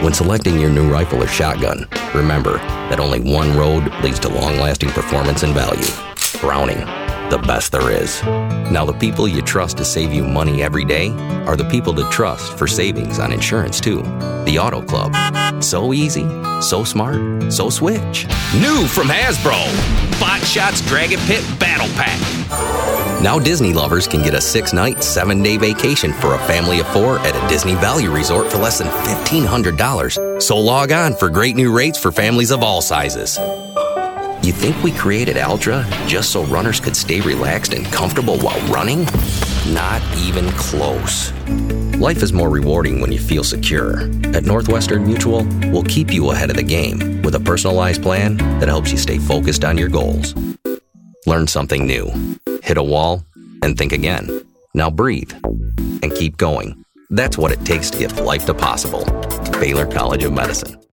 When selecting your new rifle or shotgun, remember that only one road leads to long-lasting performance and value. Browning, the best there is. Now, the people you trust to save you money every day are the people to trust for savings on insurance, too. The Auto Club. So easy, so smart, so switch. New from Hasbro, Bot Shots Dragon Pit Battle Pack. Now Disney lovers can get a 6-night, 7-day vacation for a family of 4 at a Disney Value Resort for less than $1,500. So log on for great new rates for families of all sizes. You think we created Altra just so runners could stay relaxed and comfortable while running? Not even close. Life is more rewarding when you feel secure. At Northwestern Mutual, we'll keep you ahead of the game with a personalized plan that helps you stay focused on your goals. Learn something new. Hit a wall and think again. Now breathe and keep going. That's what it takes to get life to possible. Baylor College of Medicine.